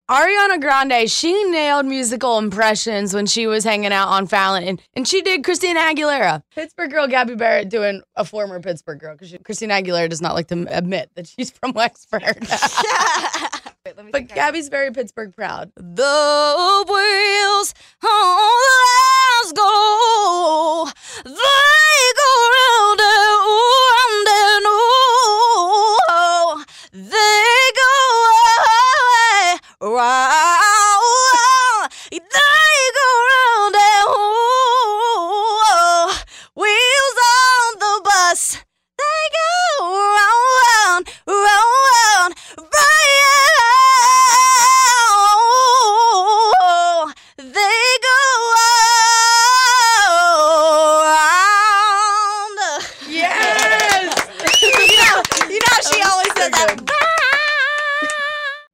Ariana Grande, she nailed musical impressions when she was hanging out on Fallon, and she did Christina Aguilera. Pittsburgh girl Gabby Barrett doing a former Pittsburgh girl, because Christina Aguilera does not like to admit that she's from Wexford. But Gabby's very Pittsburgh proud. The wheels on the go, they go round and oh, they go away. Right.